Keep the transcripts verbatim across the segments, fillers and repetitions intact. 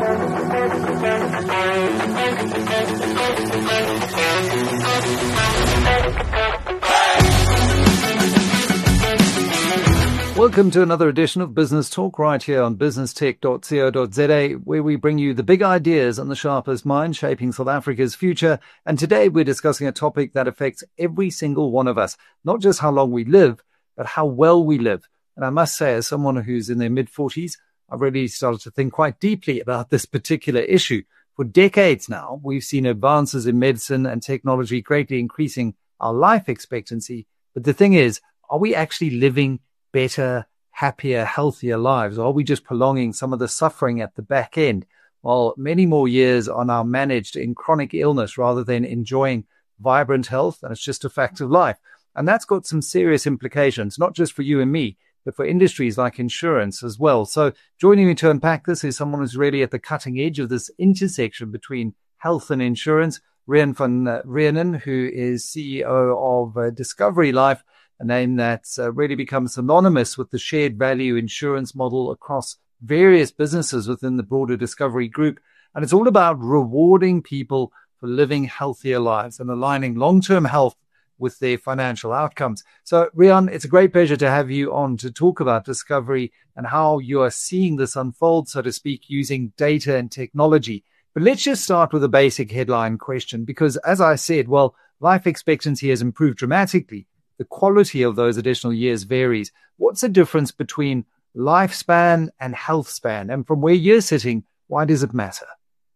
Welcome to another edition of Business Talk right here on business tech dot co dot za, where we bring you the big ideas and the sharpest minds shaping South Africa's future. And today we're discussing a topic that affects every single one of us, not just how long we live, but how well we live. And I must say, as someone who's in their mid-forties, I've really started to think quite deeply about this particular issue. For decades now, we've seen advances in medicine and technology greatly increasing our life expectancy. But the thing is, are we actually living better, happier, healthier lives? Or are we just prolonging some of the suffering at the back end while many more years are now managed in chronic illness rather than enjoying vibrant health? And it's just a fact of life. And that's got some serious implications, not just for you and me, but for industries like insurance as well. So joining me to unpack this is someone who's really at the cutting edge of this intersection between health and insurance, Riaan van Reenen, who is C E O of uh, Discovery Life, a name that's uh, really become synonymous with the shared value insurance model across various businesses within the broader Discovery Group. And it's all about rewarding people for living healthier lives and aligning long-term health with their financial outcomes. So, Riaan, it's a great pleasure to have you on to talk about Discovery and how you are seeing this unfold, so to speak, using data and technology. But let's just start with a basic headline question, because as I said, well, life expectancy has improved dramatically. The quality of those additional years varies. What's the difference between lifespan and health span? And from where you're sitting, why does it matter?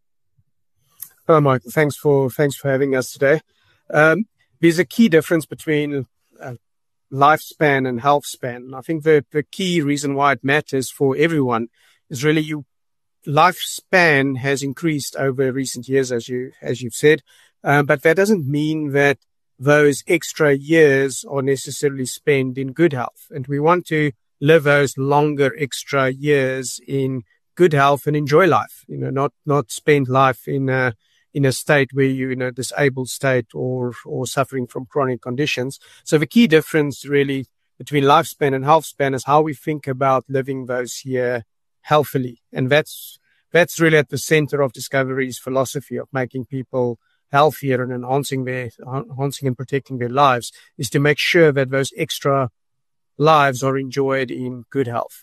Hello, Michael. Thanks for thanks for having us today. Um, there's a key difference between uh, lifespan and health span. I think the, the key reason why it matters for everyone is really you lifespan has increased over recent years, as you as you've said, uh, but that doesn't mean that those extra years are necessarily spent in good health. And we want to live those longer extra years in good health and enjoy life, you know, not, not spend life in a, in a state where you're in a disabled state or, or suffering from chronic conditions. So the key difference really between lifespan and health span is how we think about living those years healthily. And that's, that's really at the center of Discovery's philosophy of making people healthier and enhancing their, enhancing and protecting their lives, is to make sure that those extra lives are enjoyed in good health.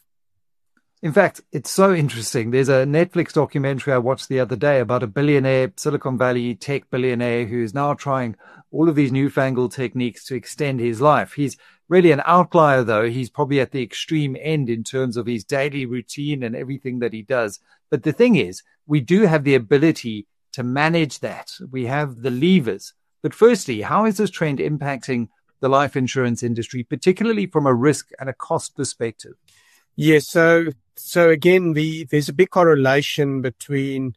In fact, it's so interesting. There's a Netflix documentary I watched the other day about a billionaire, Silicon Valley tech billionaire, who is now trying all of these newfangled techniques to extend his life. He's really an outlier, though. He's probably at the extreme end in terms of his daily routine and everything that he does. But the thing is, we do have the ability to manage that. We have the levers. But firstly, how is this trend impacting the life insurance industry, particularly from a risk and a cost perspective? Yes. So, so again, the, there's a big correlation between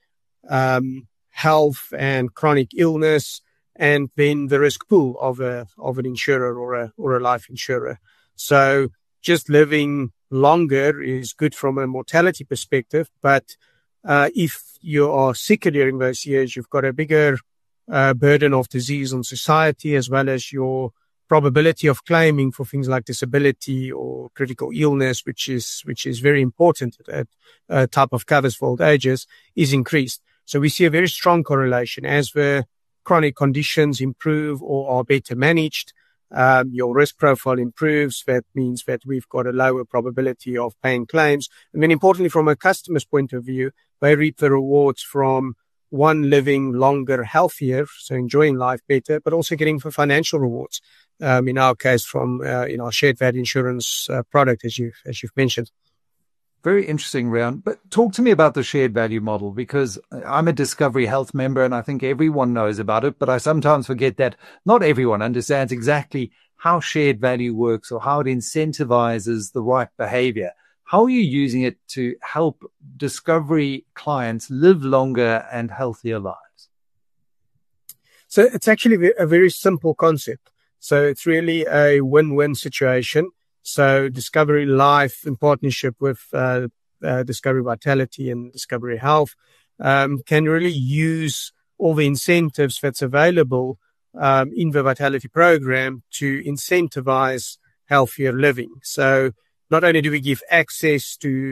um, health and chronic illness, and then the risk pool of a of an insurer or a or a life insurer. So, just living longer is good from a mortality perspective, but uh, if you are sicker during those years, you've got a bigger uh, burden of disease on society, as well as your probability of claiming for things like disability or critical illness, which is which is very important at uh, type of covers for old ages, is increased. So we see a very strong correlation. As the chronic conditions improve or are better managed, um, your risk profile improves. That means that we've got a lower probability of paying claims. And then importantly, from a customer's point of view, they reap the rewards from one, living longer, healthier, so enjoying life better, but also getting the financial rewards. Um, in our case, from uh, in our shared value insurance uh, product, as you as you've mentioned. Very interesting, Riaan. But talk to me about the shared value model, because I'm a Discovery Health member and I think everyone knows about it, but I sometimes forget that not everyone understands exactly how shared value works or how it incentivizes the right behavior. How are you using it to help Discovery clients live longer and healthier lives? So it's actually a very simple concept. So it's really a win-win situation. So Discovery Life, in partnership with uh, uh, Discovery Vitality and Discovery Health, um, can really use all the incentives that's available um, in the Vitality program to incentivize healthier living. So not only do we give access to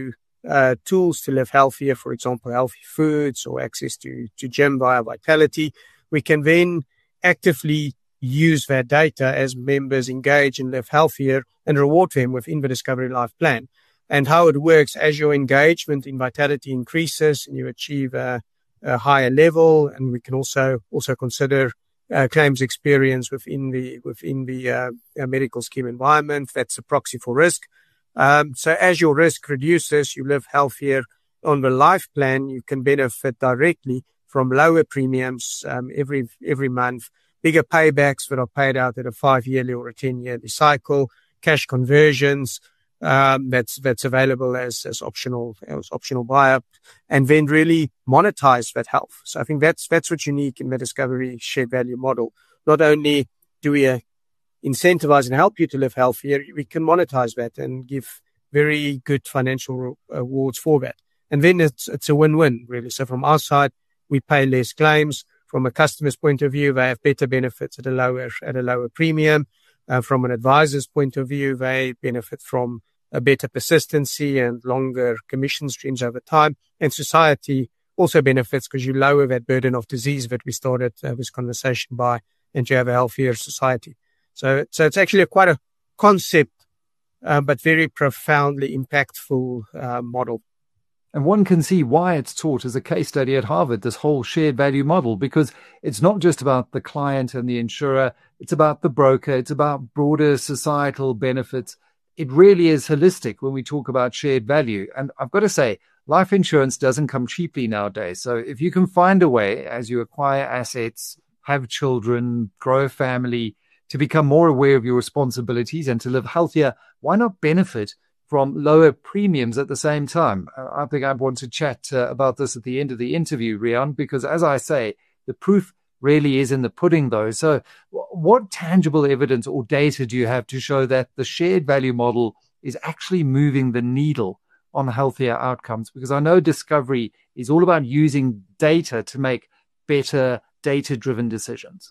uh, tools to live healthier, for example, healthy foods or access to, to gym via Vitality, we can then actively use that data as members engage and live healthier and reward them within the Discovery Life plan. And how it works, as your engagement in Vitality increases and you achieve a, a higher level, and we can also also consider uh, claims experience within the within the uh, medical scheme environment. That's a proxy for risk. Um, so as your risk reduces, you live healthier. On the life plan, you can benefit directly from lower premiums um, every every month, bigger paybacks that are paid out at a five-yearly or a ten-yearly cycle, cash conversions um, that's that's available as as optional as optional buy-up, and then really monetize that health. So I think that's that's what's unique in the Discovery shared value model. Not only do we uh, incentivize and help you to live healthier, we can monetize that and give very good financial rewards for that. And then it's it's a win-win, really. So from our side, we pay less claims. From a customer's point of view, they have better benefits at a lower at a lower premium. Uh, from an advisor's point of view, they benefit from a better persistency and longer commission streams over time. And society also benefits because you lower that burden of disease that we started uh, this conversation by, and you have a healthier society. So, so it's actually a quite a concept, uh, but very profoundly impactful uh, model. And one can see why it's taught as a case study at Harvard, this whole shared value model, because it's not just about the client and the insurer. It's about the broker. It's about broader societal benefits. It really is holistic when we talk about shared value. And I've got to say, life insurance doesn't come cheaply nowadays. So if you can find a way, as you acquire assets, have children, grow a family, to become more aware of your responsibilities and to live healthier, why not benefit from lower premiums at the same time? I think I want to chat uh, about this at the end of the interview, Riaan, because as I say, the proof really is in the pudding, though. So what tangible evidence or data do you have to show that the shared value model is actually moving the needle on healthier outcomes? Because I know Discovery is all about using data to make better data-driven decisions.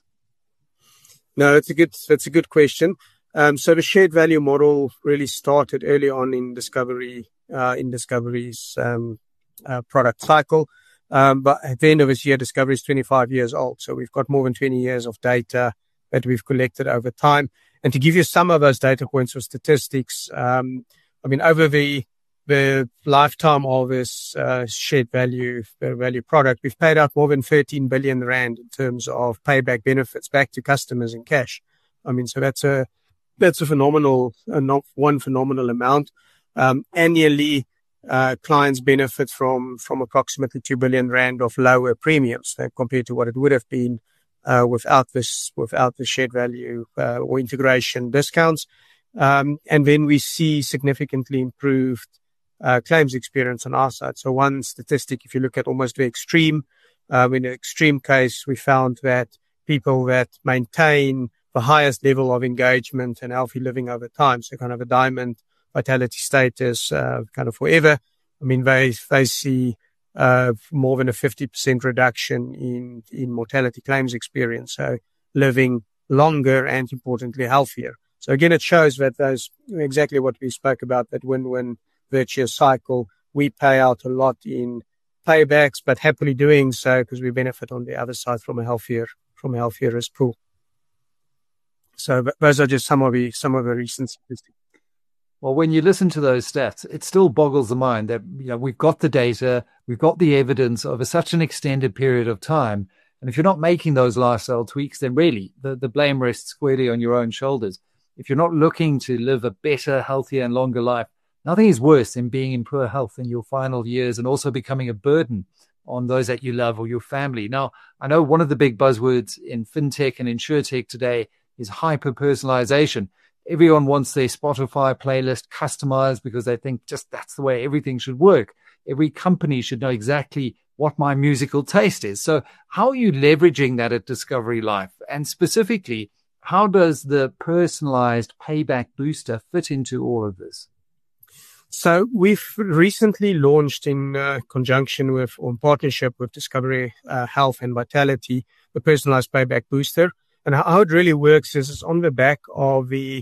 No, that's a good, that's a good question. Um, so the shared value model really started early on in Discovery, uh, in Discovery's um, uh, product cycle. Um, but at the end of this year, Discovery is twenty-five years old. So we've got more than twenty years of data that we've collected over time. And to give you some of those data points or statistics, um, I mean, over the the lifetime of this uh, shared value uh, value product, we've paid out more than thirteen billion rand in terms of payback benefits back to customers in cash. I mean, so that's a That's a phenomenal, uh, not one phenomenal amount. Um, annually, uh, clients benefit from, from approximately two billion rand of lower premiums uh, compared to what it would have been, uh, without this, without the shared value, uh, or integration discounts. Um, and then we see significantly improved, uh, claims experience on our side. So one statistic, if you look at almost the extreme, um, in an extreme case, we found that people that maintain the highest level of engagement and healthy living over time, so kind of a diamond vitality status, uh, kind of forever. I mean, they they see uh, more than a fifty percent reduction in in mortality claims experience, so living longer and, importantly, healthier. So again, it shows that those exactly what we spoke about, that win-win virtuous cycle. We pay out a lot in paybacks, but happily doing so because we benefit on the other side from a healthier from a healthier risk pool. So those are just some of the some of the recent statistics. Well, when you listen to those stats, it still boggles the mind that, you know, we've got the data, we've got the evidence over such an extended period of time. And if you're not making those lifestyle tweaks, then really the, the blame rests squarely on your own shoulders. If you're not looking to live a better, healthier and longer life, nothing is worse than being in poor health in your final years and also becoming a burden on those that you love or your family. Now, I know one of the big buzzwords in fintech and insurtech today is hyper-personalization. Everyone wants their Spotify playlist customized because they think just that's the way everything should work. Every company should know exactly what my musical taste is. So how are you leveraging that at Discovery Life? And specifically, how does the personalized payback booster fit into all of this? So we've recently launched in uh, conjunction with, or in partnership with Discovery uh, Health and Vitality, the personalized payback booster. And how it really works is it's on the back of the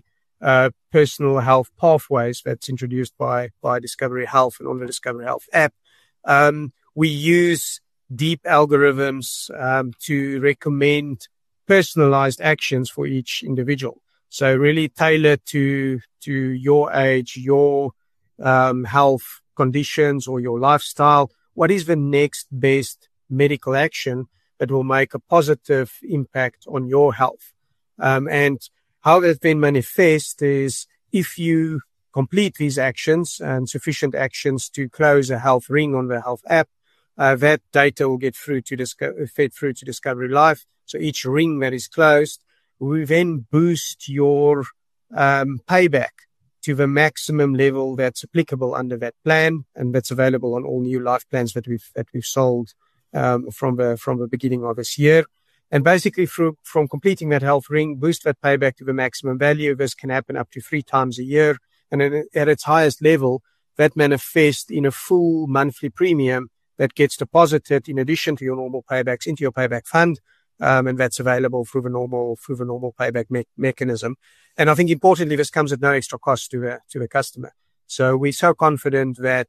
uh, personal health pathways that's introduced by, by Discovery Health and on the Discovery Health app. Um, we use deep algorithms um, to recommend personalized actions for each individual. So really tailored to to your age, your um, health conditions or your lifestyle. What is the next best medical action that will make a positive impact on your health? Um, and how that then manifests is if you complete these actions and sufficient actions to close a health ring on the health app, uh, that data will get through to Disco- fed through to Discovery Life. So each ring that is closed, we then boost your um, payback to the maximum level that's applicable under that plan, and that's available on all new life plans that we've that we've sold um, from the from the beginning of this year. And basically, through from completing that health ring, boost that payback to the maximum value. This can happen up to three times a year, and at its highest level, that manifests in a full monthly premium that gets deposited in addition to your normal paybacks into your payback fund. Um, and that's available through the normal, through the normal payback me- mechanism. And I think importantly, this comes at no extra cost to the, to the customer. So we're so confident that,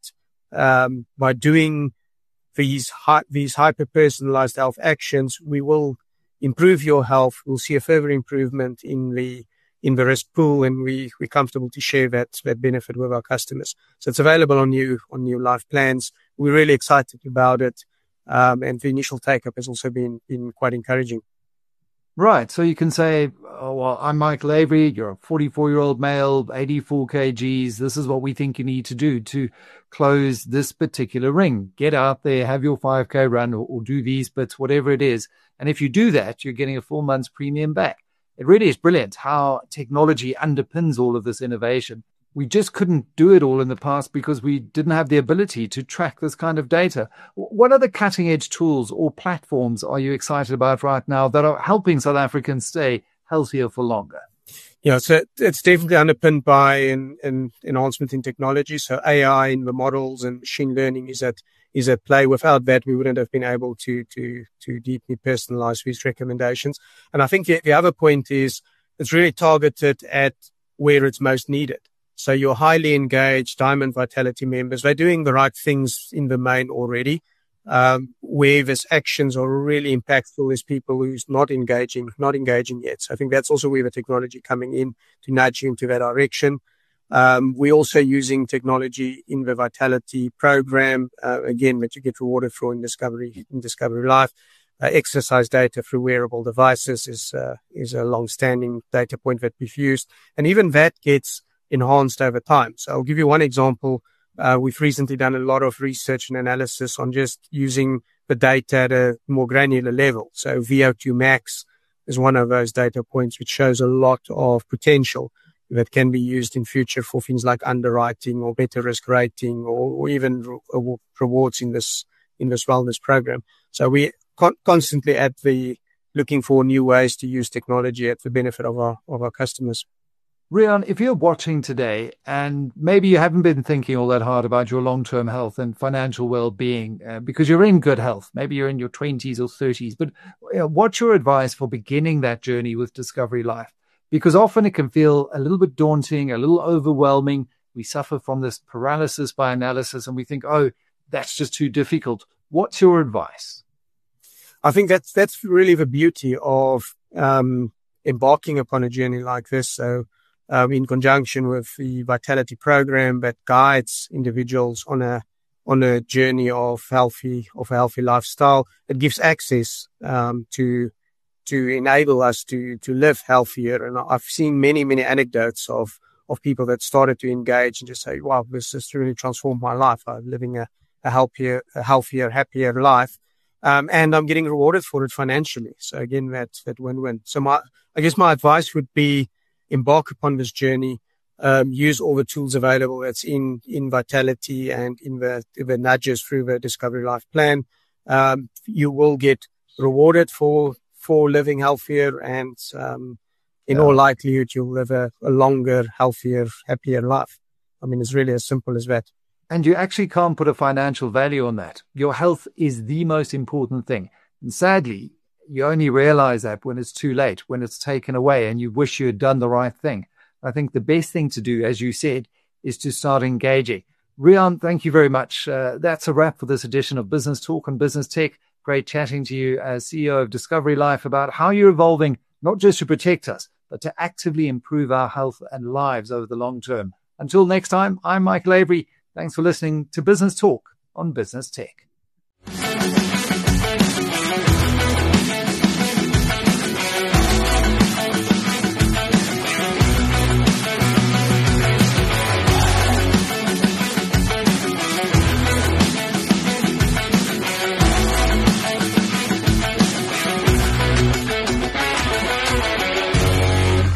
um, by doing these, hi- these hyper-personalized health actions, we will improve your health. We'll see a further improvement in the, in the risk pool, and we, we're comfortable to share that, that benefit with our customers. So it's available on new, on new life plans. We're really excited about it. Um, and the initial take-up has also been, been quite encouraging. Right. So you can say, oh, well, I'm Michael Avery. You're a forty-four-year-old male, eighty-four kilograms. This is what we think you need to do to close this particular ring. Get out there, have your five K run, or, or do these bits, whatever it is. And if you do that, you're getting a full month's premium back. It really is brilliant how technology underpins all of this innovation. We just couldn't do it all in the past because we didn't have the ability to track this kind of data. What other cutting edge tools or platforms are you excited about right now that are helping South Africans stay healthier for longer? Yeah, so it's definitely underpinned by an, an enhancement in technology. So A I in the models and machine learning is at is at play. Without that, we wouldn't have been able to to to deeply personalize these recommendations. And I think the, the other point is it's really targeted at where it's most needed. So your highly engaged Diamond Vitality members, they're doing the right things in the main already. Um, where these actions are really impactful is people who's not engaging, not engaging yet. So I think that's also where the technology coming in to nudge you into that direction. Um, we're also using technology in the Vitality program, uh, again, that you get rewarded for in Discovery, in Discovery Life. Uh, exercise data through wearable devices is, uh, is a long-standing data point that we've used. And even that gets enhanced over time. So I'll give you one example. Uh, we've recently done a lot of research and analysis on just using the data at a more granular level. So V O two max is one of those data points which shows a lot of potential that can be used in future for things like underwriting or better risk rating or, or even re- rewards in this in this wellness program. So we con- constantly at the looking for new ways to use technology at the benefit of our of our customers. Riaan, if you're watching today and maybe you haven't been thinking all that hard about your long-term health and financial well-being uh, because you're in good health, maybe you're in your twenties or thirties, but you know, what's your advice for beginning that journey with Discovery Life? Because often it can feel a little bit daunting, a little overwhelming. We suffer from this paralysis by analysis and we think, oh, that's just too difficult. What's your advice? I think that's, that's really the beauty of um, embarking upon a journey like this. So, Um, in conjunction with the Vitality program that guides individuals on a on a journey of healthy of a healthy lifestyle. It gives access um, to to enable us to to live healthier. And I've seen many many anecdotes of of people that started to engage and just say, "Wow, this has really transformed my life. I'm living a, a healthier, a healthier, happier life, um, and I'm getting rewarded for it financially." So again, that that win-win. So my I guess my advice would be, embark upon this journey, um, use all the tools available that's in, in Vitality and in the, the nudges through the Discovery Life plan. Um, you will get rewarded for, for living healthier and, um, in yeah. all likelihood, you'll live a, a longer, healthier, happier life. I mean, it's really as simple as that. And you actually can't put a financial value on that. Your health is the most important thing. And sadly, you only realize that when it's too late, when it's taken away and you wish you had done the right thing. I think the best thing to do, as you said, is to start engaging. Riaan, thank you very much. Uh, that's a wrap for this edition of Business Talk on Business Tech. Great chatting to you as C E O of Discovery Life about how you're evolving, not just to protect us, but to actively improve our health and lives over the long term. Until next time, I'm Michael Avery. Thanks for listening to Business Talk on Business Tech.